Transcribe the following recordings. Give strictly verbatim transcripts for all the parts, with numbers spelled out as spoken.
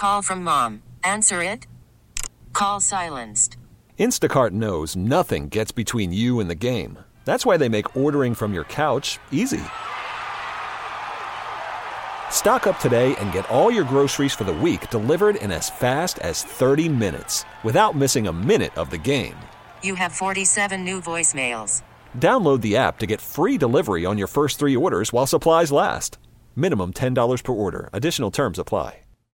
Call from mom. Answer it. Call silenced. Instacart knows nothing gets between you and the game. That's why they make ordering from your couch easy. Stock up today and get all your groceries for the week delivered in as fast as thirty minutes without missing a minute of the game. You have forty-seven new voicemails. Download the app to get free delivery on your first three orders while supplies last. Minimum ten dollars per order. Additional terms apply.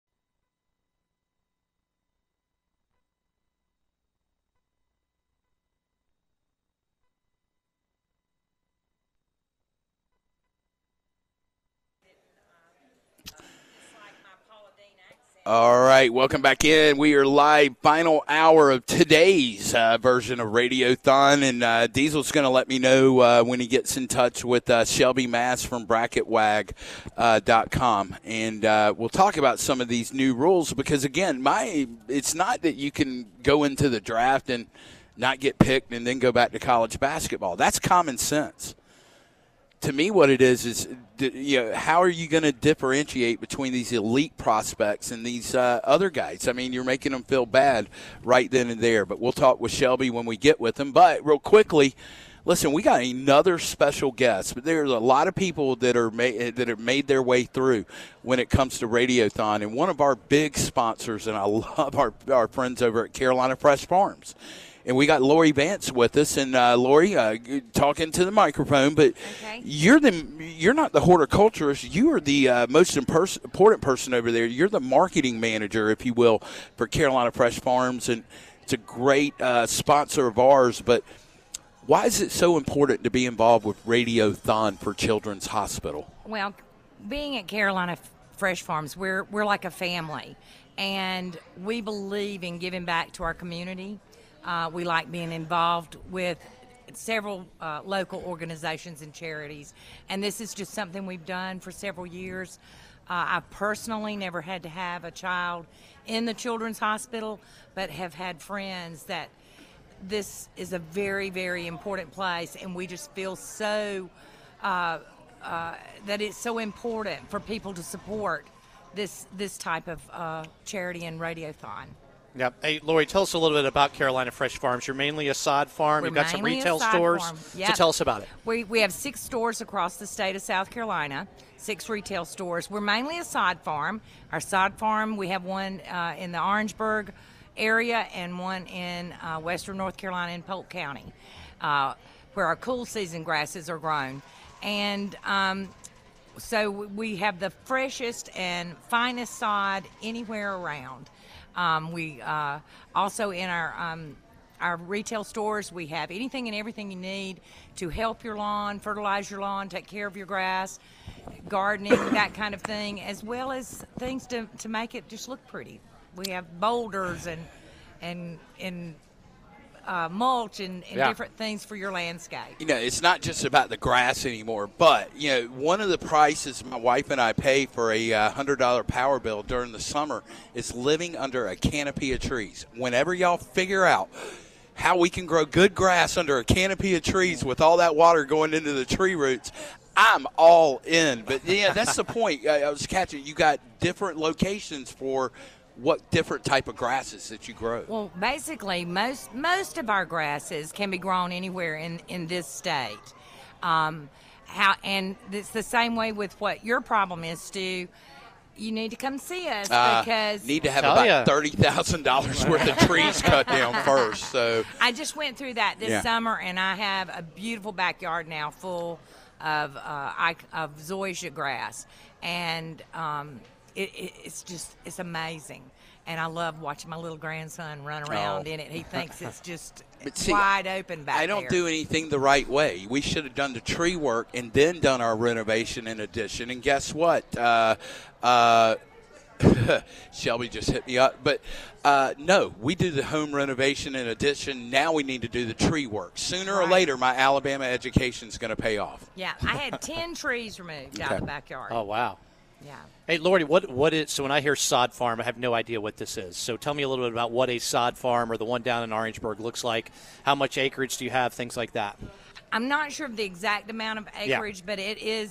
All right, welcome back in. We are live, final hour of today's uh, version of Radiothon, and uh, Diesel's going to let me know uh, when he gets in touch with uh, Shelby Mass from bracket wag dot com, uh, and uh, we'll talk about some of these new rules because, again, my it's not that you can go into the draft and not get picked and then go back to college basketball. That's common sense. To me, what it is is, you know, how are you going to differentiate between these elite prospects and these uh, other guys? I mean, you're making them feel bad right then and there. But we'll talk with Shelby when we get with him. But real quickly, listen, we got another special guest. But there's a lot of people that are ma- that have made their way through when it comes to Radiothon. And one of our big sponsors, and I love our our friends over at Carolina Fresh Farms. And we got Lori Vance with us, and uh, Lori, uh, talking to the microphone. But okay. you're the you're not the horticulturist. You are the uh, most impers- important person over there. You're the marketing manager, if you will, for Carolina Fresh Farms, and it's a great uh, sponsor of ours. But why is it so important to be involved with Radiothon for Children's Hospital? Well, being at Carolina Fresh Farms, we're we're like a family, and we believe in giving back to our community. Uh, we like being involved with several uh, local organizations and charities, and this is just something we've done for several years. Uh, I've personally never had to have a child in the Children's Hospital, but have had friends that this is a very, very important place, and we just feel so uh, uh, that it's so important for people to support this this type of uh, charity and Radiothon. Yep. Hey, Lori, tell us a little bit about Carolina Fresh Farms. You're mainly a sod farm. We're You've got some mainly a retail sod stores. farm. So Yep. tell us about it. We we have six stores across the state of South Carolina, six retail stores. We're mainly a sod farm. Our sod farm, we have one uh, in the Orangeburg area and one in uh, western North Carolina in Polk County, uh, where our cool season grasses are grown. And um, so we have the freshest and finest sod anywhere around. Um, we uh, also in our um, our retail stores, we have anything and everything you need to help your lawn, fertilize your lawn, take care of your grass, gardening, that kind of thing, as well as things to, to make it just look pretty. We have boulders and and and uh, mulch and, and Yeah. different things for your landscape. You know, it's not just about the grass anymore, but, you know, one of the prices my wife and I pay for a uh, one hundred dollars power bill during the summer is living under a canopy of trees. Whenever y'all figure out how we can grow good grass under a canopy of trees with all that water going into the tree roots, I'm all in. But, yeah, that's the point. I, I was catching, you got different locations for what different type of grasses that you grow. Well, basically, most most of our grasses can be grown anywhere in, in this state. Um, how and it's the same way with what your problem is, Stu. You need to come see us Uh, because need to have Tell about ya. thirty thousand dollars worth of trees cut down first. So I just went through that this Yeah. summer, and I have a beautiful backyard now full of uh, I, of zoysia grass, and um, it, it, it's just it's amazing. And I love watching my little grandson run around Oh. in it. He thinks it's just But see, wide open back I don't there. do anything the right way. We should have done the tree work and then done our renovation and addition. And guess what? Uh, uh, Shelby just hit me up. But uh, no, we do the home renovation and addition. Now we need to do the tree work. Sooner or Right. later, my Alabama education is going to pay off. Yeah, I had ten trees removed out Okay. of the backyard. Oh, wow. Yeah. Hey, Lori, what what is, so when I hear sod farm, I have no idea what this is. So tell me a little bit about what a sod farm or the one down in Orangeburg looks like. How much acreage do you have, things like that? I'm not sure of the exact amount of Yeah. acreage, but it is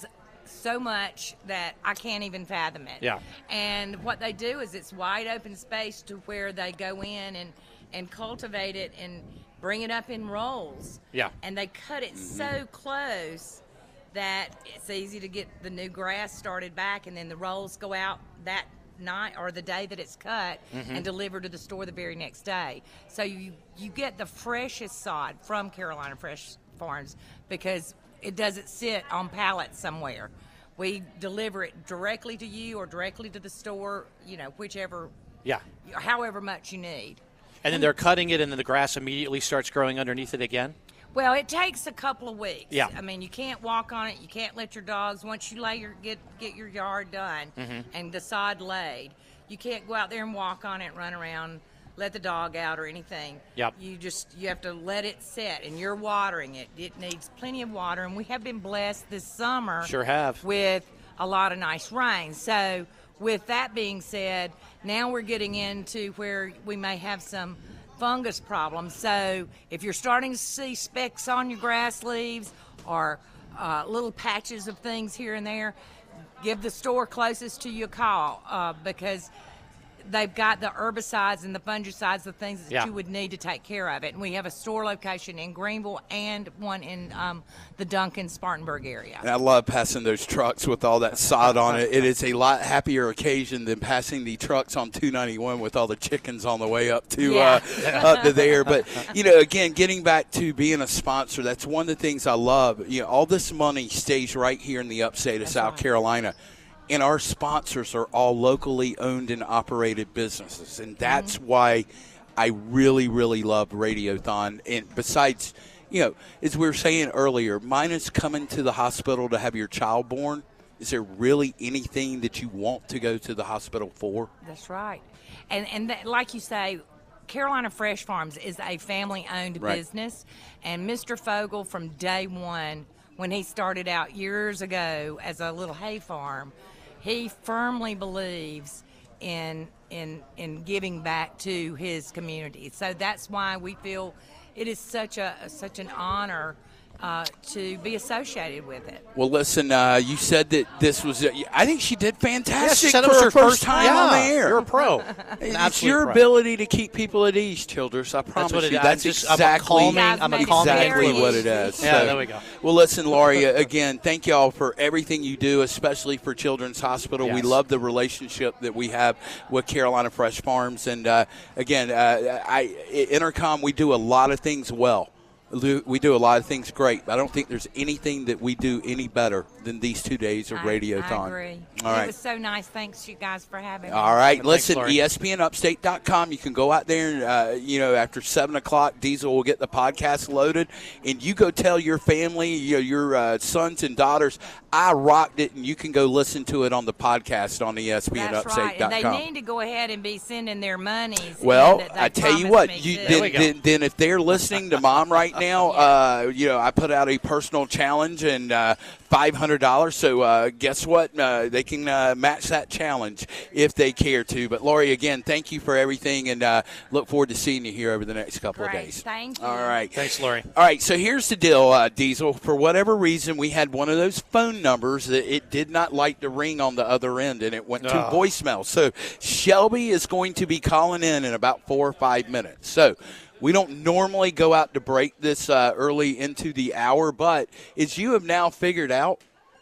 so much that I can't even fathom it. Yeah. And what they do is it's wide open space to where they go in and, and cultivate it and bring it up in rolls. Yeah. And they cut it so close that it's easy to get the new grass started back, and then the rolls go out that night or the day that it's cut Mm-hmm. and delivered to the store the very next day. So you you get the freshest sod from Carolina Fresh Farms because it doesn't sit on pallets somewhere. We deliver it directly to you or directly to the store, you know, whichever, Yeah. however much you need. And then they're cutting it, and then the grass immediately starts growing underneath it again? Well, it takes a couple of weeks. Yeah. I mean, you can't walk on it. You can't let your dogs, once you lay your get get your yard done Mm-hmm. and the sod laid, you can't go out there and walk on it, run around, let the dog out or anything. Yep. You just, you have to let it set, and you're watering it. It needs plenty of water, and we have been blessed this summer. Sure have. With a lot of nice rain. So with that being said, now we're getting into where we may have some fungus problems. So if you're starting to see specks on your grass leaves or uh, little patches of things here and there, give the store closest to you a call uh, because they've got the herbicides and the fungicides, the things that Yeah. you would need to take care of it. And we have a store location in Greenville and one in um, the Duncan Spartanburg area. And I love passing those trucks with all that sod on it. It is a lot happier occasion than passing the trucks on two ninety-one with all the chickens on the way up to Yeah. uh, up to there. But, you know, again, getting back to being a sponsor, that's one of the things I love. You know, all this money stays right here in the upstate of That's South right. Carolina. And our sponsors are all locally owned and operated businesses. And that's Mm-hmm. why I really, really love Radiothon. And besides, you know, as we were saying earlier, minus coming to the hospital to have your child born, is there really anything that you want to go to the hospital for? That's right. And and that, like you say, Carolina Fresh Farms is a family-owned Right. business. And Mister Fogel, from day one, when he started out years ago as a little hay farm, he firmly believes in in in giving back to his community. So that's why we feel it is such a such an honor uh, to be associated with it. Well, listen, uh, you said that this was, uh, I think she did fantastic said it for was her her first first time yeah, on the air. You're a pro. An It's absolute your pro. ability to keep people at ease, Childress. I promise what it you. is. That's I'm just- I'm a exactly, calming- Guys I'm a made it calming exactly very what it easy. is. Yeah, So- there we go. Well, listen, Laurie, again, thank y'all for everything you do, especially for Children's Hospital. We Yes. love the relationship that we have with Carolina Fresh Farms. And, uh, again, uh, I, Intercom, we do a lot of things well. We do a lot of things great, but I don't think there's anything that we do any better than these two days of I- Radiothon. I agree. All it right. was so nice. Thanks, you guys, for having me. All right, Thanks, listen, Laurie. E S P N upstate dot com. You can go out there and, uh, you know, after seven o'clock, Diesel will get the podcast loaded, and you go tell your family, you know, your uh, sons and daughters, I rocked it, and you can go listen to it on the podcast on E S P N That's upstate right. dot And com. they need to go ahead and be sending their monies. Well, in that they I tell you promised what, me you, to. There we then, go. then, then if they're listening to Mom right now, uh, you know, I put out a personal challenge and uh, five hundred dollars. So uh, guess what? Uh, they can uh, match that challenge if they care to. But, Laurie, again, thank you for everything, and uh, look forward to seeing you here over the next couple Great. of days. Thank you. All right. Thanks, Laurie. All right, so here's the deal, uh, Diesel. For whatever reason, we had one of those phone numbers that it did not like to ring on the other end, and it went to Oh. voicemail. So Shelby is going to be calling in in about four or five minutes. So we don't normally go out to break this uh, early into the hour, but as you have now figured out,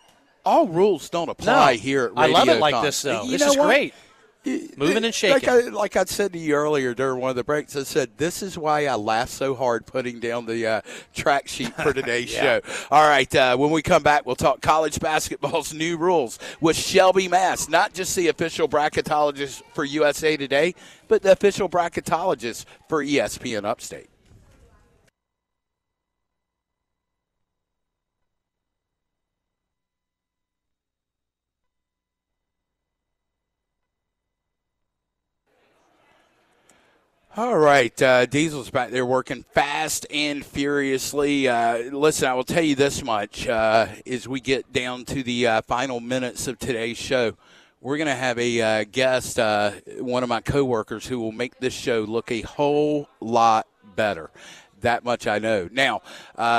all rules don't apply No, here at I love it like Radiocon. this, though. You This know is what? great. Moving and shaking. Like I, like I said to you earlier during one of the breaks, I said, this is why I laugh so hard putting down the uh, track sheet for today's Yeah. show. All right, uh, when we come back, we'll talk college basketball's new rules with Shelby Mass, not just the official bracketologist for U S A Today, but the official bracketologist for E S P N Upstate. All right, uh, Diesel's back there working fast and furiously. Uh, listen, I will tell you this much. Uh, as we get down to the uh, final minutes of today's show, we're going to have a uh, guest, uh, one of my coworkers, who will make this show look a whole lot better. That much I know. Now, uh,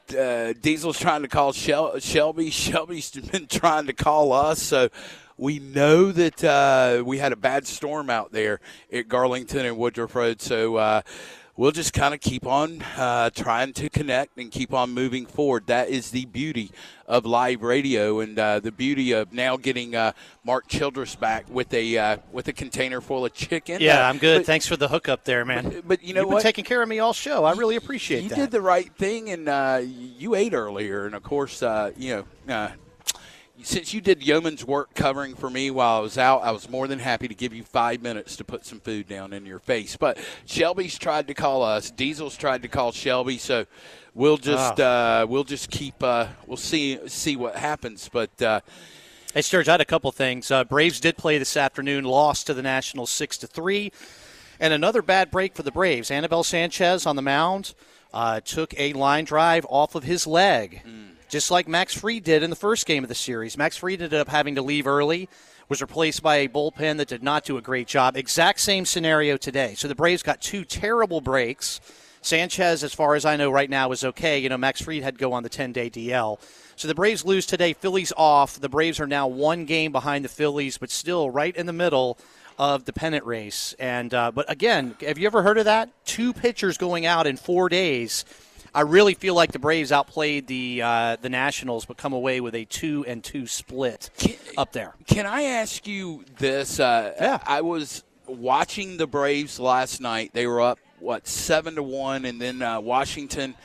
uh, Diesel's trying to call Shel- Shelby. Shelby's been trying to call us. So we know that uh, we had a bad storm out there at Garlington and Woodruff Road. So uh, we'll just kind of keep on uh, trying to connect and keep on moving forward. That is the beauty of live radio, and uh, the beauty of now getting uh, Mark Childress back with a uh, with a container full of chicken. Yeah, uh, I'm good. But, Thanks for the hookup there, man. But, but you know You've what? been taking care of me all show. I really appreciate you that. You did the right thing, and uh, you ate earlier. And, of course, uh, you know, uh, since you did yeoman's work covering for me while I was out, I was more than happy to give you five minutes to put some food down in your face. But Shelby's tried to call us. Diesel's tried to call Shelby. So we'll just oh. uh, we'll just keep uh, we'll see see what happens. But uh, hey, Sturge, I had a couple things. Uh, Braves did play this afternoon, lost to the Nationals six to three, and another bad break for the Braves. Anibal Sanchez on the mound uh, took a line drive off of his leg. Mm. Just like Max Fried did in the first game of the series. Max Fried ended up having to leave early, was replaced by a bullpen that did not do a great job. Exact same scenario today. So the Braves got two terrible breaks. Sanchez, as far as I know right now, is okay. You know, Max Fried had to go on the ten-day D L. So the Braves lose today. Phillies off. The Braves are now one game behind the Phillies, but still right in the middle of the pennant race. And uh, but again, have you ever heard of that? Two pitchers going out in four days. I really feel like the Braves outplayed the uh, the Nationals, but come away with a two and two split can, up there. Can I ask you this? Uh, yeah. I was watching the Braves last night. They were up what seven to one, and then uh, Washington.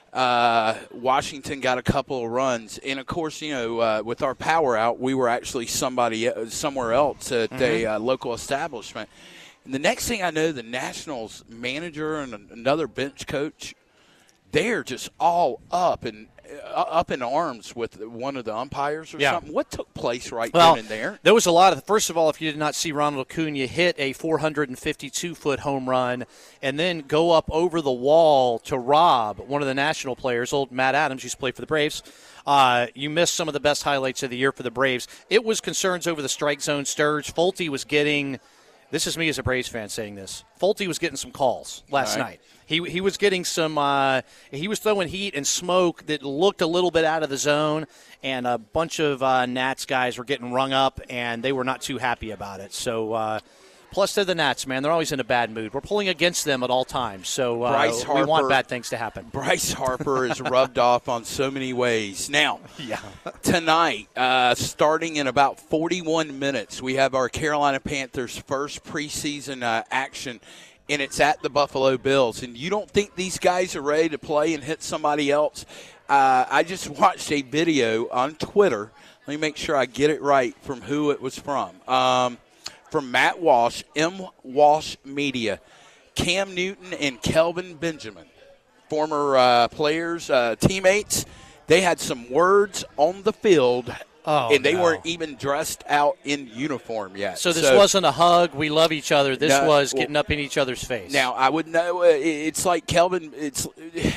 Uh, Washington got a couple of runs, and of course, you know, uh, with our power out, we were actually somebody somewhere else at mm-hmm. a uh, local establishment. And the next thing I know, the Nationals manager and another bench coach. They're just all up and uh, up in arms with one of the umpires or yeah. something. What took place right well, then and there? There was a lot of. First of all, if you did not see Ronald Acuna hit a four hundred fifty-two foot home run and then go up over the wall to rob one of the National players, old Matt Adams, used to play for the Braves. Uh, you missed some of the best highlights of the year for the Braves. It was concerns over the strike zone Sturge. Fulte was getting. This is me as a Braves fan saying this. Fulte was getting some calls last right. night. He he was getting some uh, – he was throwing heat and smoke that looked a little bit out of the zone, and a bunch of uh, Nats guys were getting rung up, and they were not too happy about it. So, uh, plus they're the Nats, man. They're always in a bad mood. We're pulling against them at all times, so uh, Bryce Harper, we want bad things to happen. Bryce Harper is rubbed off on so many ways. Now, yeah. tonight, uh, starting in about forty-one minutes, we have our Carolina Panthers' first preseason uh, action, and it's at the Buffalo Bills. And you don't think these guys are ready to play and hit somebody else? Uh, I just watched a video on Twitter. Let me make sure I get it right from who it was from. Um, from Matt Walsh, M. Walsh Media. Cam Newton and Kelvin Benjamin, former uh, players, uh, teammates, they had some words on the field. Oh, and they no. weren't even dressed out in uniform yet. So this so, wasn't a hug, we love each other. This no, was well, getting up in each other's face. Now, I would know, uh, it's like Kelvin, it's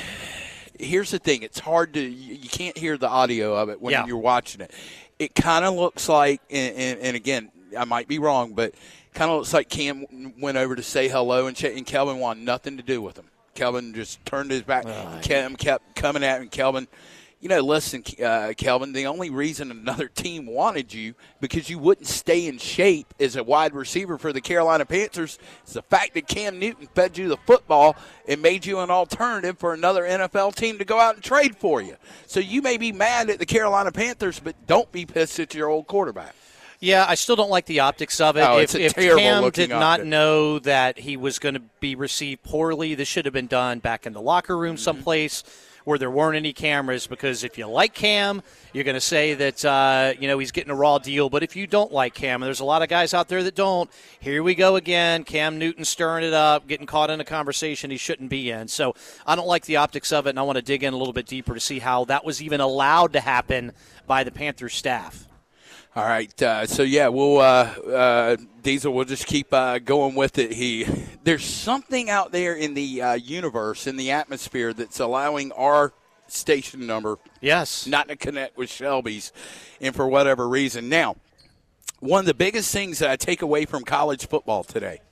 here's the thing. It's hard to, you can't hear the audio of it when yeah. you're watching it. It kind of looks like, and, and, and again, I might be wrong, but kind of looks like Cam went over to say hello, and, and Kelvin wanted nothing to do with him. Kelvin just turned his back. Oh, Cam kept coming at him. Kelvin, you know, listen, uh, Kelvin, the only reason another team wanted you because you wouldn't stay in shape as a wide receiver for the Carolina Panthers is the fact that Cam Newton fed you the football and made you an alternative for another N F L team to go out and trade for you. So you may be mad at the Carolina Panthers, but don't be pissed at your old quarterback. Yeah, I still don't like the optics of it. Oh, if it's a if terrible Cam looking did not optic. know that he was going to be received poorly, this should have been done back in the locker room Mm-hmm. someplace where there weren't any cameras, because if you like Cam, you're going to say that uh, you know he's getting a raw deal. But if you don't like Cam, and there's a lot of guys out there that don't, here we go again. Cam Newton stirring it up, getting caught in a conversation he shouldn't be in. So I don't like the optics of it, and I want to dig in a little bit deeper to see how that was even allowed to happen by the Panthers staff. All right, uh, so yeah, we'll uh, uh, Diesel. We'll just keep uh, going with it. He, there's something out there in the uh, universe, in the atmosphere, that's allowing our station number, yes, not to connect with Shelby's, and for whatever reason. Now, one of the biggest things that I take away from college football today: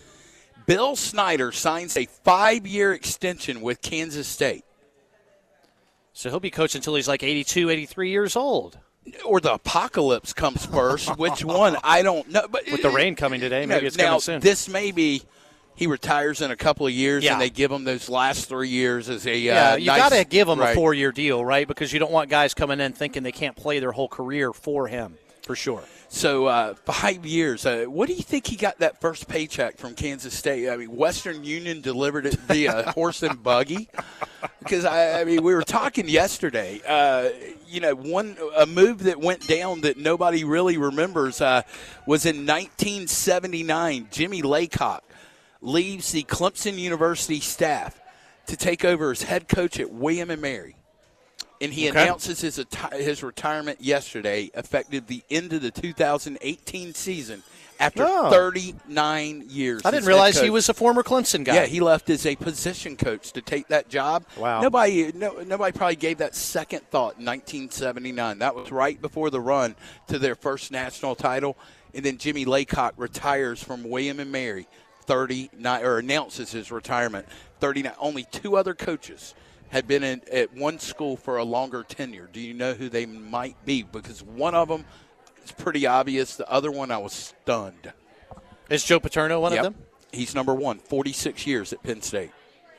Bill Snyder signs a five-year extension with Kansas State. So he'll be coaching until he's like eighty-two, eighty-three years old. Or the apocalypse comes first. Which one? I don't know. But With the rain coming today, maybe no, it's now, coming soon. This may be he retires in a couple of years, Yeah. and they give him those last three years as a yeah, uh, you nice, got to give him right. a four-year deal, right? Because you don't want guys coming in thinking they can't play their whole career for him, for sure. So uh, five years. Uh, what do you think he got that first paycheck from Kansas State? I mean, Western Union delivered it via horse and buggy. Because I, I mean, we were talking yesterday. Uh, you know, one a move that went down that nobody really remembers uh, was in nineteen seventy-nine. Jimmy Laycock leaves the Clemson University staff to take over as head coach at William and Mary. And he Okay. announces his atti- his retirement yesterday, effective the end of the two thousand eighteen season after Oh. thirty-nine years. I as didn't head realize he coach. was a former Clemson guy. Yeah, he left as a position coach to take that job. Wow. Nobody, no, nobody probably gave that second thought in nineteen seventy-nine. That was right before the run to their first national title. And then Jimmy Laycock retires from William and Mary, thirty-nine, or announces his retirement. thirty-nine. Only two other coaches had been in, at one school for a longer tenure. Do you know who they might be? Because one of them is pretty obvious. The other one, I was stunned. Is Joe Paterno one Yep. of them? He's number one, forty-six years at Penn State.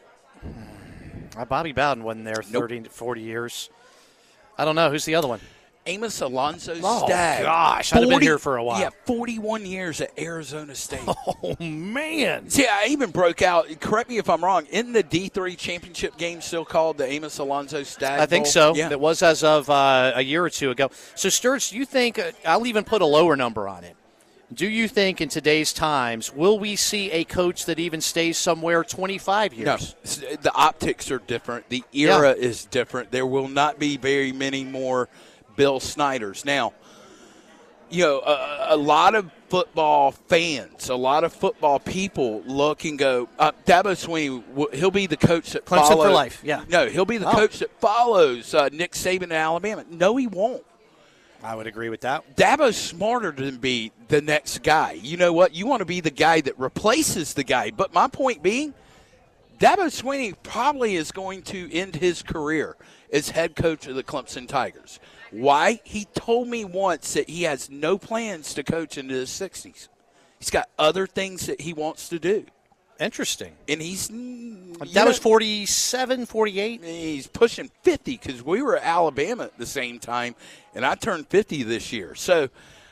Uh, Bobby Bowden wasn't there Nope. thirty to forty years. I don't know. Who's the other one? Amos Alonso Oh, Stagg. gosh. I'd have been here for a while. Yeah, forty-one years at Arizona State. Oh, man. See, I even broke out, correct me if I'm wrong, in the D three championship game still called the Amos Alonso Stagg I think Bowl? so. Yeah. It was as of uh, a year or two ago. So, Sturts, do you think, uh, I'll even put a lower number on it. Do you think in today's times, will we see a coach that even stays somewhere twenty-five years? No, the optics are different. The era is different. There will not be very many more Bill Snyders. Now, you know, a, a lot of football fans, a lot of football people look and go, uh, Dabo Swinney, he'll be the coach that Clemson follows. for life, yeah. No, he'll be the Oh. coach that follows uh, Nick Saban in Alabama. No, he won't. I would agree with that. Dabo's smarter than be the next guy. You know what? You want to be the guy that replaces the guy. But my point being, Dabo Swinney probably is going to end his career as head coach of the Clemson Tigers. Why? He told me once that he has no plans to coach into his sixties. He's got other things that he wants to do. Interesting. And he's That was forty-seven, forty-eight? He's pushing fifty because we were at Alabama at the same time, and I turned fifty this year. So,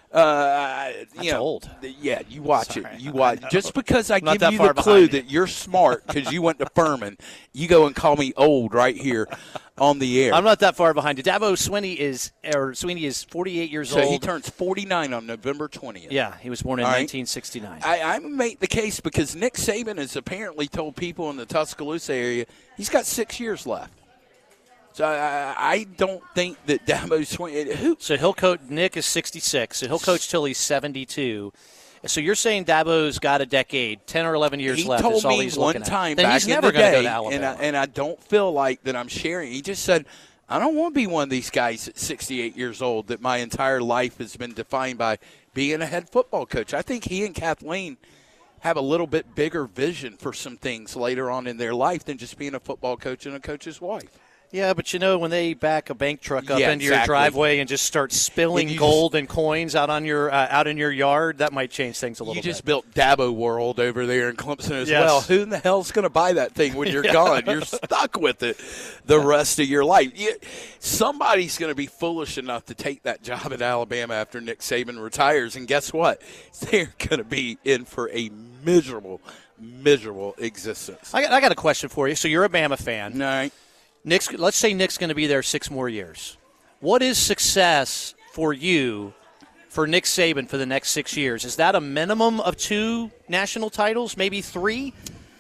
uh, you That's know, old. yeah, you watch Sorry. it. You watch just because I Not give that you far the clue behind you. that you're smart because you went to Furman. You go and call me old right here on the air. I'm not that far behind you. Dabo Swinney is, or Swinney is forty-eight years so old. he turns forty-nine on November twentieth. Yeah, he was born in All right. nineteen sixty-nine. I, I make the case because Nick Saban has apparently told people in the Tuscaloosa area he's got six years left. So I, I don't think that Dabo Swinney. Who? So he'll coach. Nick is sixty-six, so he'll coach till he's seventy-two. So you're saying Dabo's got a decade, ten or eleven years he left. told is all me he's one looking time at. Then back he's in never the gonna day, go to Alabama. and I, and I don't feel like that I'm sharing. He just said, I don't want to be one of these guys at sixty-eight years old that my entire life has been defined by being a head football coach. I think he and Kathleen have a little bit bigger vision for some things later on in their life than just being a football coach and a coach's wife. Yeah, but you know, when they back a bank truck up Yeah, into your exactly. driveway and just start spilling And you gold and coins out on your uh, out in your yard, that might change things a little You just bit. built Dabo World over there in Clemson as Yes. well. Who in the hell's going to buy that thing when you're gone? You're stuck with it the rest of your life. You, somebody's going to be foolish enough to take that job at Alabama after Nick Saban retires, and guess what? They're going to be in for a miserable, miserable existence. I got, I got a question for you. So you're a Bama fan. All right. Nick's, let's say Nick's going to be there six more years. What is success for you for Nick Saban for the next six years? Is that a minimum of two national titles, maybe three?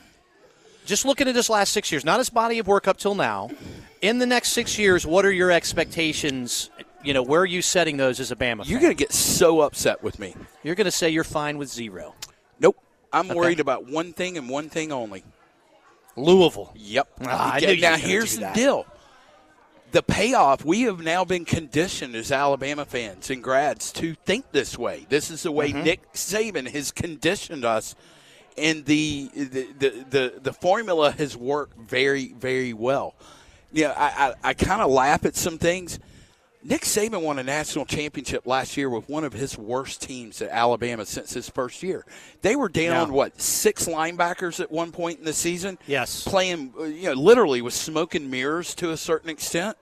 Just looking at his last six years, not his body of work up till now. In the next six years, what are your expectations? You know, where are you setting those as a Bama fan? You're going to get so upset with me. You're going to say you're fine with zero. Nope. I'm Okay. worried about one thing and one thing only. Louisville. Yep. Ah, I Okay, knew you now, were gonna here's do the that. deal. The payoff, we have now been conditioned as Alabama fans and grads to think this way. This is the way Mm-hmm. Nick Saban has conditioned us, and the the, the the the formula has worked very, very well. you know, I, I, I kind of laugh at some things. Nick Saban won a national championship last year with one of his worst teams at Alabama since his first year. They were down, yeah. what, six linebackers at one point in the season? Yes. Playing, you know, literally with smoke and mirrors to a certain extent.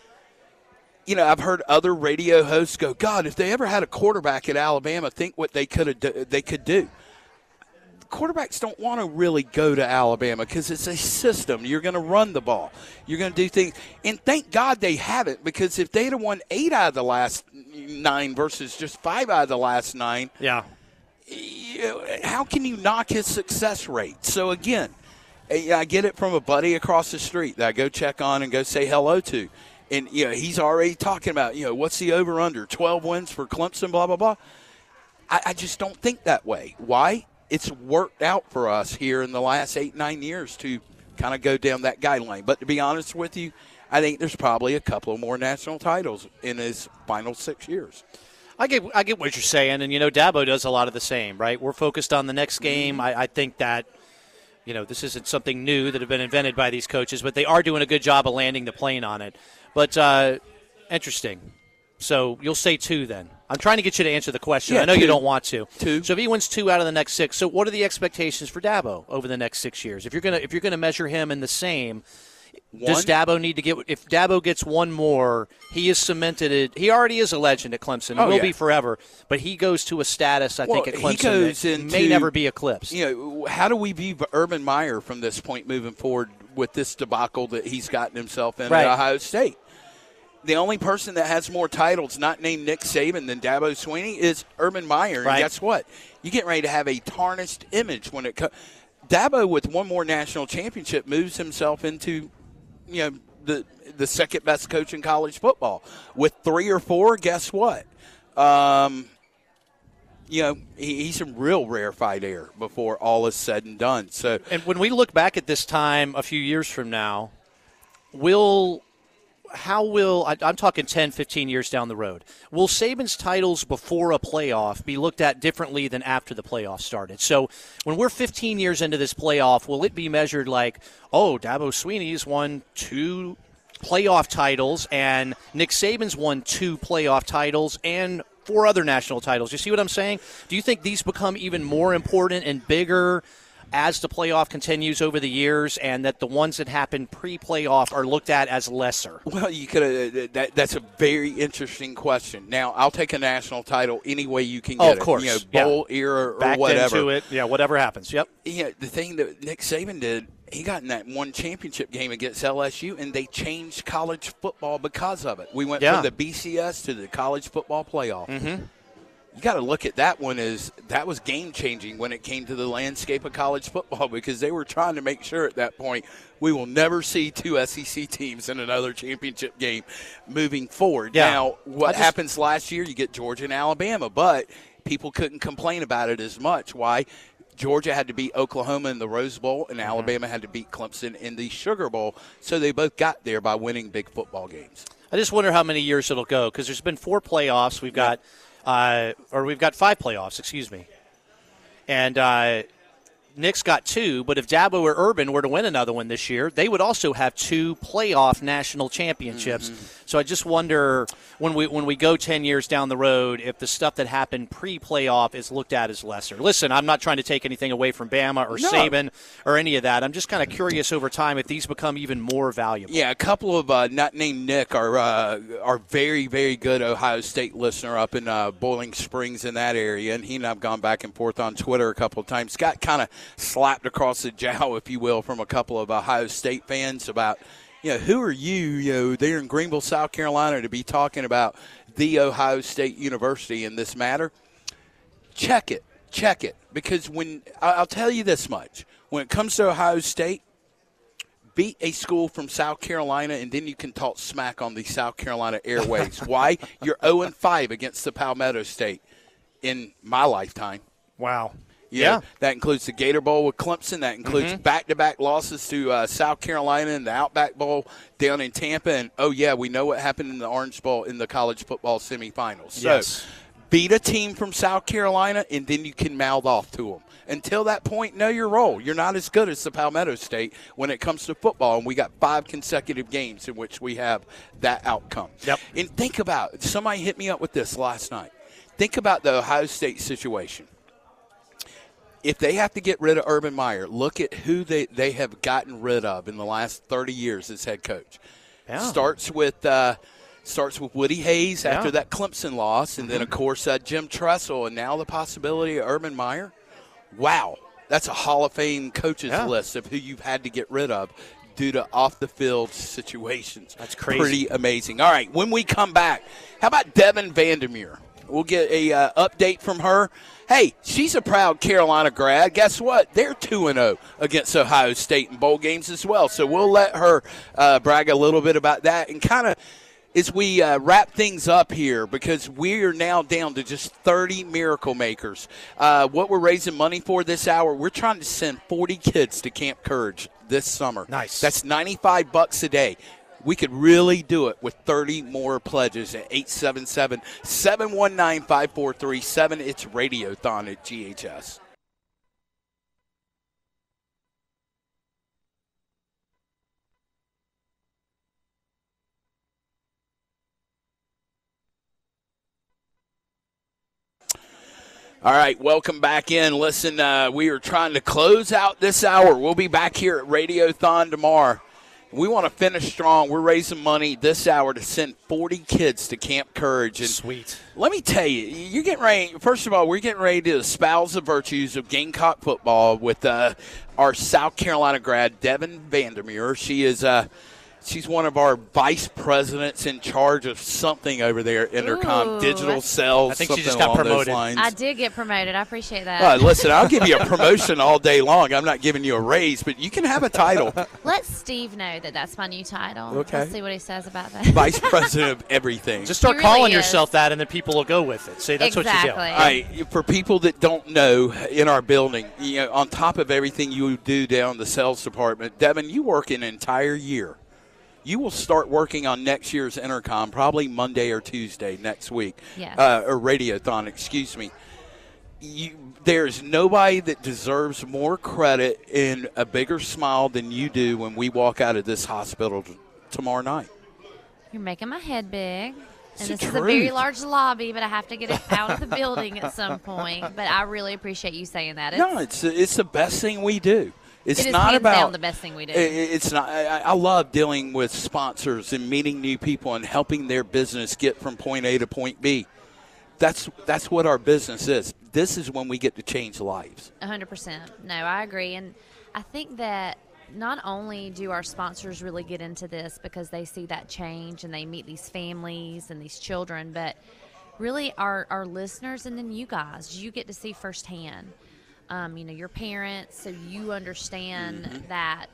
You know, I've heard other radio hosts go, God, if they ever had a quarterback at Alabama, think what they could have do, they could do. Quarterbacks don't want to really go to Alabama because it's a system. You're going to run the ball. You're going to do things. And thank God they haven't, because if they'd have won eight out of the last nine versus just five out of the last nine, yeah, you know, how can you knock his success rate? So, again, I get it from a buddy across the street that I go check on and go say hello to. And, you know, he's already talking about, you know, what's the over-under, twelve wins for Clemson, blah, blah, blah. I, I just don't think that way. Why? It's worked out for us here in the last eight, nine years to kind of go down that guideline. But to be honest with you, I think there's probably a couple of more national titles in his final six years. I get I get what you're saying, and, you know, Dabo does a lot of the same, right? We're focused on the next game. I, I think that, you know, this isn't something new that have been invented by these coaches, but they are doing a good job of landing the plane on it. But uh, interesting. So you'll say two then. I'm trying to get you to answer the question. Yeah, I know two. you don't want to. Two. So if he wins two out of the next six, so what are the expectations for Dabo over the next six years? If you're gonna if you're gonna measure him in the same, One? does Dabo need to get? If Dabo gets one more, he is cemented. It, he already is a legend at Clemson. Oh, will yeah. be forever. But he goes to a status, I Well, think, at he Clemson goes that into, may never be eclipsed. You know, how do we view Urban Meyer from this point moving forward with this debacle that he's gotten himself in Right. at Ohio State? The only person that has more titles not named Nick Saban than Dabo Swinney is Urban Meyer. Right. And guess what? You're getting ready to have a tarnished image when it comes. Dabo, with one more national championship, moves himself into, you know, the the second best coach in college football. With three or four, guess what? Um, you know, he, he's a real rarefied air before all is said and done. So, And when we look back at this time a few years from now, will how will I, I'm talking ten, fifteen years down the road, will Saban's titles before a playoff be looked at differently than after the playoff started? So when we're fifteen years into this playoff, will it be measured like, oh, Dabo Swinney's won two playoff titles and Nick Saban's won two playoff titles and four other national titles? You see what I'm saying? Do you think these become even more important and bigger as the playoff continues over the years, and that the ones that happen pre-playoff are looked at as lesser? well, you could. Uh, that, that's a very interesting question. Now, I'll take a national title any way you can get Oh, it. of course. You know, Yeah. bowl era or Backed whatever. into it. Yeah, whatever happens. Yep. Yeah, the thing that Nick Saban did, he got in that one championship game against L S U, and they changed college football because of it. We went Yeah. from the B C S to the college football playoff. Mm-hmm. You got to look at that one as that was game-changing when it came to the landscape of college football, because they were trying to make sure at that point we will never see two S E C teams in another championship game moving forward. Yeah. Now, what just- happens last year, you get Georgia and Alabama, but people couldn't complain about it as much. Why? Georgia had to beat Oklahoma in the Rose Bowl, and Mm-hmm. Alabama had to beat Clemson in the Sugar Bowl, so they both got there by winning big football games. I just wonder how many years it'll go, because there's been four playoffs. We've got, uh, or we've got five playoffs, excuse me. And uh, Nick's got two, but if Dabo or Urban were to win another one this year, they would also have two playoff national championships. Mm-hmm. So I just wonder when we when we go ten years down the road if the stuff that happened pre-playoff is looked at as lesser. Listen, I'm not trying to take anything away from Bama or No. Saban or any of that. I'm just kind of curious over time if these become even more valuable. Yeah, a couple of uh, not named Nick are uh, are very, very good Ohio State listener up in uh, Boiling Springs in that area, and he and I've gone back and forth on Twitter a couple of times. Got kind of slapped across the jowl, if you will, from a couple of Ohio State fans about, you know, who are you, you know, there in Greenville, South Carolina, to be talking about the Ohio State University in this matter? Check it. Check it. Because when I'll tell you this much. When it comes to Ohio State, beat a school from South Carolina, and then you can talk smack on the South Carolina airways. Why? You're oh and five against the Palmetto State in my lifetime. Wow. You Yeah. know, that includes the Gator Bowl with Clemson. That includes Mm-hmm. back-to-back losses to uh, South Carolina and the Outback Bowl down in Tampa. And, oh, yeah, we know what happened in the Orange Bowl in the college football semifinals. So Yes. beat a team from South Carolina, and then you can mouth off to them. Until that point, know your role. You're not as good as the Palmetto State when it comes to football, and we got five consecutive games in which we have that outcome. Yep. And think about, somebody hit me up with this last night. Think about the Ohio State situation. If they have to get rid of Urban Meyer, look at who they, they have gotten rid of in the last thirty years as head coach. Yeah. Starts with uh, starts with Woody Hayes Yeah. after that Clemson loss, and then, of course, uh, Jim Tressel, and now the possibility of Urban Meyer. Wow, that's a Hall of Fame coaches Yeah. list of who you've had to get rid of due to off-the-field situations. That's crazy. Pretty amazing. All right, when we come back, how about Devin Vandermeer? We'll get a uh, update from her. Hey, she's a proud Carolina grad. Guess what? They're two and oh against Ohio State in bowl games as well. So we'll let her uh, brag a little bit about that and kind of as we uh, wrap things up here, because we are now down to just thirty Miracle Makers. Uh, what we're raising money for this hour, we're trying to send forty kids to Camp Courage this summer. Nice. That's ninety-five bucks a day. We could really do it with thirty more pledges at eight seven seven, seven one nine, five four three seven. It's Radiothon at G H S. All right, welcome back in. Listen, uh, we are trying to close out this hour. We'll be back here at Radiothon tomorrow. We want to finish strong. We're raising money this hour to send forty kids to Camp Courage. And Sweet. let me tell you, you're getting ready. First of all, we're getting ready to espouse the virtues of Gamecock football with uh, our South Carolina grad, Devin Vandermeer. She is uh, she's one of our vice presidents in charge of something over there at Intercom, Ooh, digital that's- sales. I think she something just got along those promoted. lines. I did get promoted. I appreciate that. Uh, listen, I'll give you a promotion all day long. I'm not giving you a raise, but you can have a title. Let Steve know that that's my new title. Okay. Let's see what he says about that. Vice president of everything. Just start He really calling is. yourself that, and then people will go with it. See, that's Exactly. what you do. All right, for people that don't know, in our building, you know, on top of everything you do down in the sales department, Devin, you work an entire year. You will start working on next year's Intercom probably Monday or Tuesday next week. Yes. Uh, or Radiothon, excuse me. You, there's nobody that deserves more credit and a bigger smile than you do when we walk out of this hospital t- tomorrow night. You're making my head big. It's And the this is a very truth. large lobby, but I have to get it out of the building at some point. But I really appreciate you saying that. It's, No, it's it's the best thing we do. It's it is not hands about down the best thing we do. I- It's not. I, I love dealing with sponsors and meeting new people and helping their business get from point A to point B. That's that's what our business is. This is when we get to change lives. one hundred percent. No, I agree. And I think that not only do our sponsors really get into this because they see that change and they meet these families and these children, but really our, our listeners and then you guys, you get to see firsthand, um, you know, your parents, so you understand Mm-hmm. that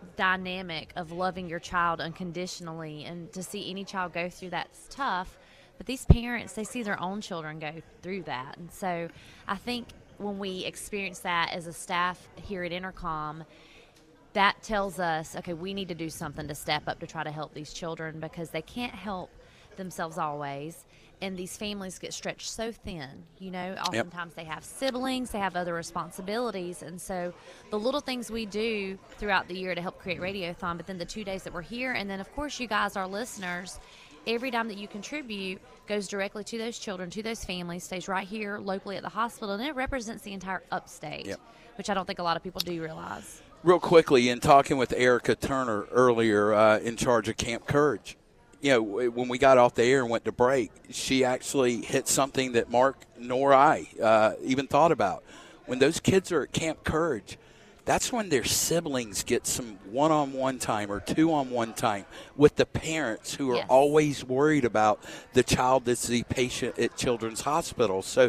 dynamic of loving your child unconditionally, and to see any child go through that's tough. But these parents, they see their own children go through that. And so I think when we experience that as a staff here at Intercom, that tells us, okay, we need to do something to step up to try to help these children because they can't help themselves always. And these families get stretched so thin, you know, oftentimes they have siblings, they have other responsibilities. And so the little things we do throughout the year to help create Radiothon, but then the two days that we're here, and then of course you guys, our listeners, every dime that you contribute goes directly to those children, to those families, stays right here locally at the hospital, and it represents the entire upstate, Yep. which I don't think a lot of people do realize. Real quickly, in talking with Erica Turner earlier, uh, in charge of Camp Courage, you know, when we got off the air and went to break, she actually hit something that Mark nor I uh, even thought about. When those kids are at Camp Courage, that's when their siblings get some one-on-one time or two-on-one time with the parents who are Yes. always worried about the child that's the patient at Children's Hospital. So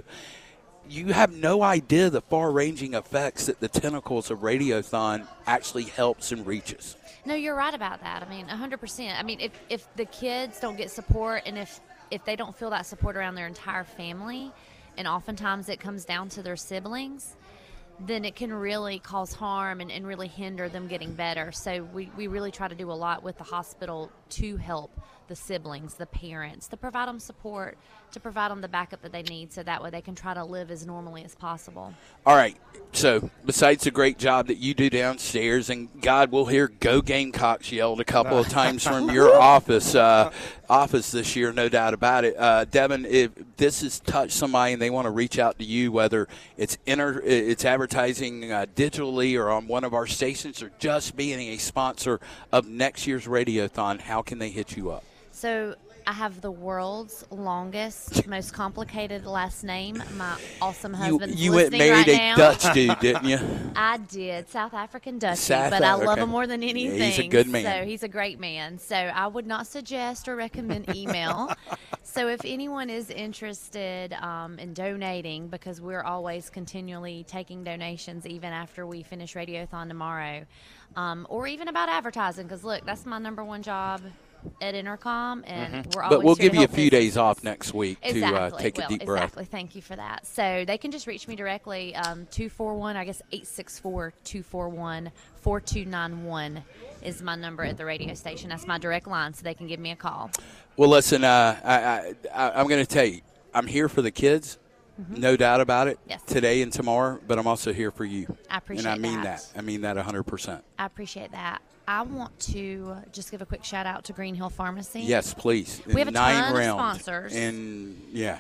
you have no idea the far-ranging effects that the tentacles of Radiothon actually helps and reaches. No, you're right about that. I mean, one hundred percent. I mean, if, if the kids don't get support and if, if they don't feel that support around their entire family, and oftentimes it comes down to their siblings, then it can really cause harm and, and really hinder them getting better. So we, we really try to do a lot with the hospital to help the siblings, the parents, to provide them support, to provide them the backup that they need so that way they can try to live as normally as possible. All right. So besides the great job that you do downstairs, and God, we'll hear "Go Gamecocks" yelled a couple of times from your office uh, office this year, no doubt about it. Uh, Devin, if this has touched somebody and they want to reach out to you, whether it's inter, it's advertising uh, digitally or on one of our stations or just being a sponsor of next year's Radiothon, how can they hit you up? So I have the world's longest, most complicated last name. My awesome husband's You, you went listening married right a now. Dutch dude, didn't you? I did, South African Dutchie, South but I Af- love okay. him more than anything. Yeah, he's a good man. So he's a great man. So I would not suggest or recommend email. So if anyone is interested um, in donating, because we're always continually taking donations even after we finish Radiothon tomorrow, um, or even about advertising, because look, that's my number one job at Intercom, and Mm-hmm. we're always But we'll here to give you a help few days businesses. off next week Exactly. to uh, take well, a deep breath. Exactly. Thank you for that. So they can just reach me directly, um, two four one, I guess eight six four, two four one, four two nine one is my number at the radio station. That's my direct line, so they can give me a call. Well, listen, uh, I, I, I, I'm going to tell you, I'm here for the kids, mm-hmm. no doubt about it, yes. today and tomorrow, but I'm also here for you. I appreciate that. And I mean that. that. I mean that one hundred percent. I appreciate that. I want to just give a quick shout out to Green Hill Pharmacy. Yes, please. We have a Nine ton round. of sponsors. And, yeah.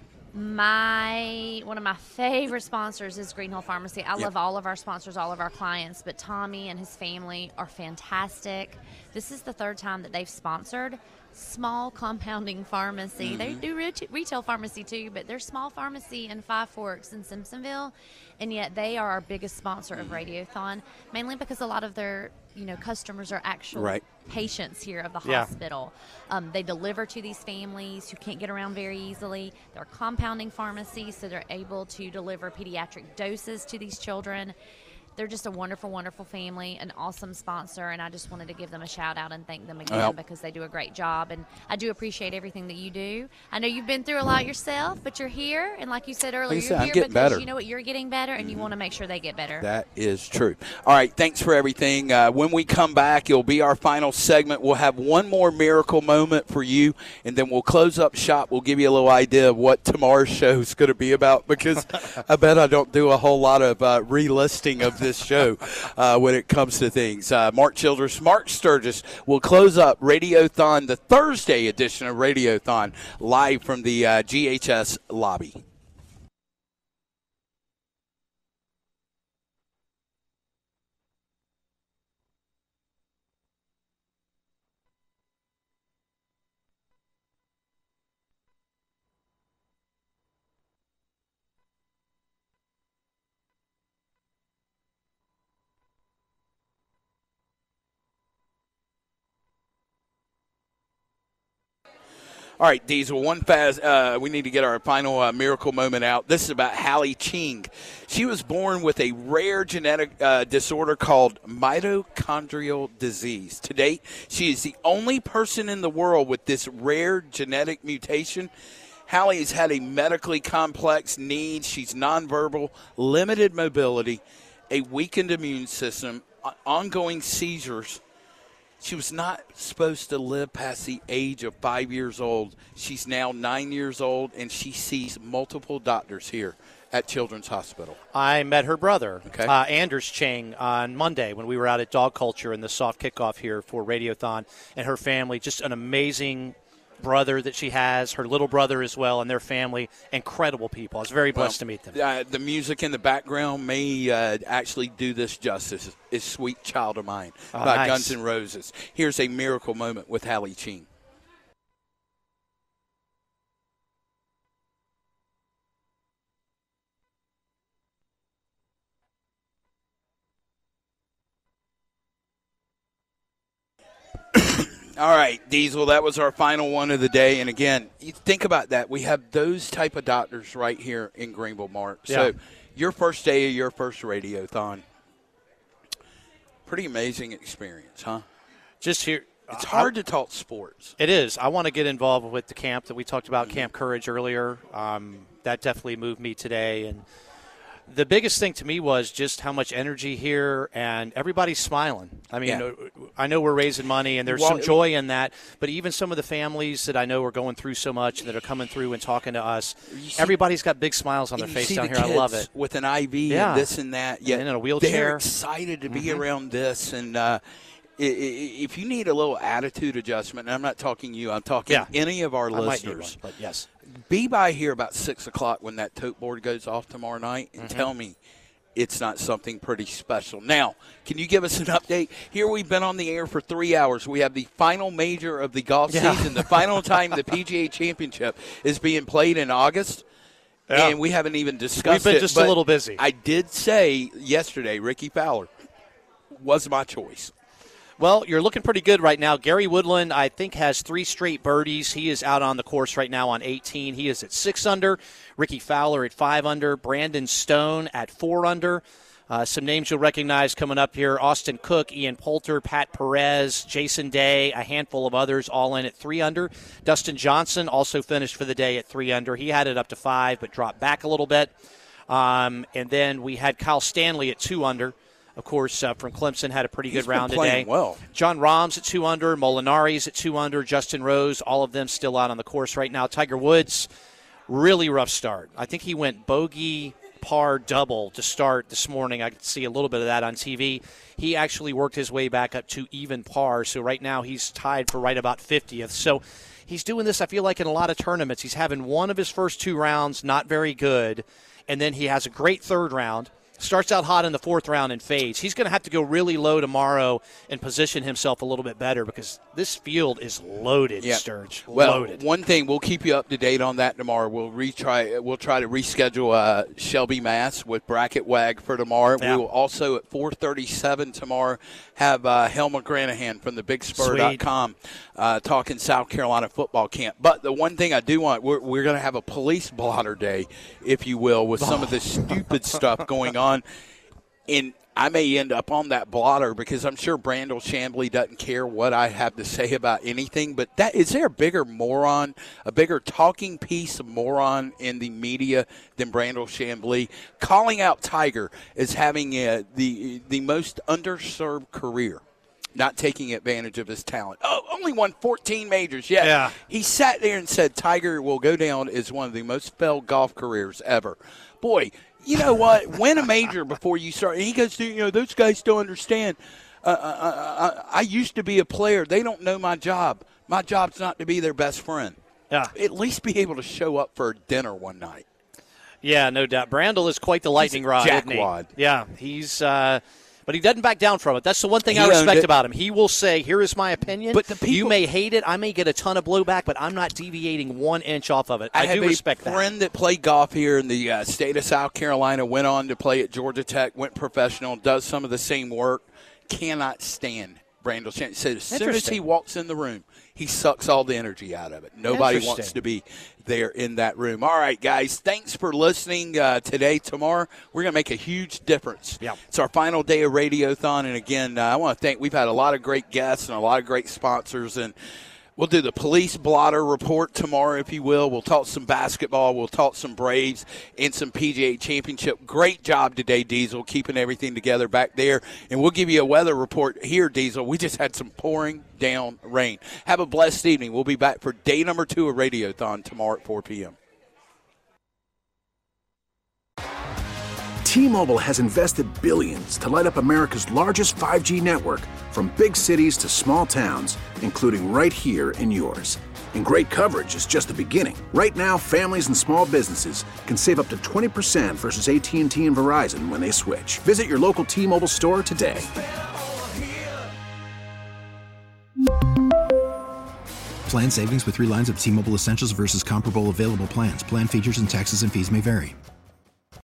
My one of my favorite sponsors is Green Hill Pharmacy. I Yep. love all of our sponsors, all of our clients, but Tommy and his family are fantastic. This is the third time that they've sponsored Small Compounding Pharmacy. Mm-hmm. They do re- retail pharmacy too, but they're small pharmacy in Five Forks and Simpsonville, and yet they are our biggest sponsor of Radiothon, mainly because a lot of their you know customers are actual Right. patients here of the Yeah. hospital. Um, they deliver to these families who can't get around very easily. They're compounding pharmacies, so they're able to deliver pediatric doses to these children. They're just a wonderful, wonderful family, an awesome sponsor, and I just wanted to give them a shout out and thank them again Well. because they do a great job. And I do appreciate everything that you do. I know you've been through a lot yourself, but you're here, and like you said earlier, Like I you're said, I'm here getting because better. you know what, you're getting better, and you want to make sure they get better. That is true. All right, thanks for everything. Uh, when we come back, it'll be our final segment. We'll have one more miracle moment for you, and then we'll close up shop. We'll give you a little idea of what tomorrow's show is going to be about, because I bet I don't do a whole lot of uh, relisting of this show uh, when it comes to things. Uh, Mark Childress, Mark Sturgis will close up Radiothon, the Thursday edition of Radiothon, live from the uh, G H S lobby. All right, Diesel, one fast. Uh, we need to get our final uh, miracle moment out. This is about Hallie Ching. She was born with a rare genetic uh, disorder called mitochondrial disease. To date, she is the only person in the world with this rare genetic mutation. Hallie has had a medically complex need. She's nonverbal, limited mobility, a weakened immune system, ongoing seizures. She was not supposed to live past the age of five years old. She's now nine years old, and she sees multiple doctors here at Children's Hospital. I met her brother, Okay. uh, Anders Chang, on Monday when we were out at Dog Culture in the soft kickoff here for Radiothon, and her family, just an amazing brother that she has, her little brother as well, and their family, incredible people. I was very blessed Well, to meet them. Uh, the music in the background may uh, actually do this justice. It's Sweet Child of Mine Oh, by nice. Guns N' Roses. Here's a miracle moment with Hallie Ching. All right, Diesel, that was our final one of the day. And again, you think about that. We have those type of doctors right here in Greenville, Mark. Yeah. So your first day of your first Radiothon, pretty amazing experience, huh? Just here. It's hard to talk sports. It is. I want to get involved with the camp that we talked about, Camp Courage, earlier. Um, that definitely moved me today. And The biggest thing to me was just how much energy here, and everybody's smiling. I mean, Yeah. I know we're raising money, and there's Well, some joy in that, but even some of the families that I know are going through so much that are coming through and talking to us, see- everybody's got big smiles on their You face see down the here. I love kids it. with an I V Yeah. and this and that. Yeah, And in a wheelchair. They're excited to be Mhm. around this. And uh, i- i- if you need a little attitude adjustment, and I'm not talking you, I'm talking Yeah. any of our I might need listeners. one, but yes. Be by here about six o'clock when that tote board goes off tomorrow night, and Mm-hmm. tell me it's not something pretty special. Now, can you give us an update? Here we've been on the air for three hours. We have the final major of the golf Yeah. season, the final time the P G A Championship is being played in August. Yeah. And we haven't even discussed We've been it, just a but little busy. I did say yesterday, Ricky Fowler was my choice. Well, you're looking pretty good right now. Gary Woodland, I think, has three straight birdies. He is out on the course right now on eighteen. He is at six under. Ricky Fowler at five under. Brandon Stone at four under. Uh, some names you'll recognize coming up here: Austin Cook, Ian Poulter, Pat Perez, Jason Day, a handful of others, all in at three under. Dustin Johnson also finished for the day at three under. He had it up to five, but dropped back a little bit. Um, and then we had Kyle Stanley at two under. Of course, uh, from Clemson, had a pretty He's good round been playing today. well. John Rahm's at two under, Molinari's at two under, Justin Rose, all of them still out on the course right now. Tiger Woods, really rough start. I think he went bogey, par, double to start this morning. I could see a little bit of that on T V. He actually worked his way back up to even par, so right now he's tied for right about fiftieth. So he's doing this, I feel like, in a lot of tournaments. He's having one of his first two rounds not very good, and then he has a great third round. Starts out hot in the fourth round and fades. He's going to have to go really low tomorrow and position himself a little bit better because this field is loaded, Yeah. Sturge. Well, Loaded. one thing, we'll keep you up to date on that tomorrow. We'll retry. We'll try to reschedule uh, Shelby Mass with Bracket Wag for tomorrow. Yeah. We will also at four thirty-seven tomorrow have uh, Helma Granahan from the big spur dot com uh, talking South Carolina football camp. But the one thing I do want, we're, we're going to have a police blotter day, if you will, with some of the stupid stuff going on. And I may end up on that blotter because I'm sure Brandel Chamblee doesn't care what I have to say about anything. But that is there a bigger moron, a bigger talking piece of moron in the media than Brandel Chamblee? Calling out Tiger as having uh, the the most underserved career, not taking advantage of his talent. Oh, only won fourteen majors. Yeah. Yeah. He sat there and said Tiger will go down as one of the most failed golf careers ever. Boy, you know what? Win a major before you start. And he goes, you know, those guys don't understand. Uh, uh, I, I used to be a player. They don't know my job. My job's not to be their best friend. Yeah. At least be able to show up for dinner one night. Yeah, no doubt. Brandel is quite the lightning He's a rod, isn't he? jackwad. Yeah, he's uh, but he doesn't back down from it. That's the one thing He I owned respect it. about him. He will say, here is my opinion. But the people- you may hate it. I may get a ton of blowback, but I'm not deviating one inch off of it. I, I, have do a respect that. friend that played golf here in the uh, state of South Carolina, went on to play at Georgia Tech, went professional, does some of the same work, cannot stand Brandel Chamblee. Said as soon as Interesting. he walks in the room, he sucks all the energy out of it. Nobody wants Interesting. to be there in that room. All right, guys, thanks for listening uh, today. Tomorrow, we're going to make a huge difference. Yeah. It's our final day of Radiothon, and again, uh, I want to thank, we've had a lot of great guests and a lot of great sponsors, and we'll do the police blotter report tomorrow, if you will. We'll talk some basketball. We'll talk some Braves and some P G A Championship. Great job today, Diesel, keeping everything together back there. And we'll give you a weather report here, Diesel. We just had some pouring down rain. Have a blessed evening. We'll be back for day number two of Radiothon tomorrow at four p.m. T-Mobile has invested billions to light up America's largest five G network, from big cities to small towns, including right here in yours. And great coverage is just the beginning. Right now, families and small businesses can save up to twenty percent versus A T and T and Verizon when they switch. Visit your local T-Mobile store today. Plan savings with three lines of T-Mobile Essentials versus comparable available plans. Plan features and taxes and fees may vary.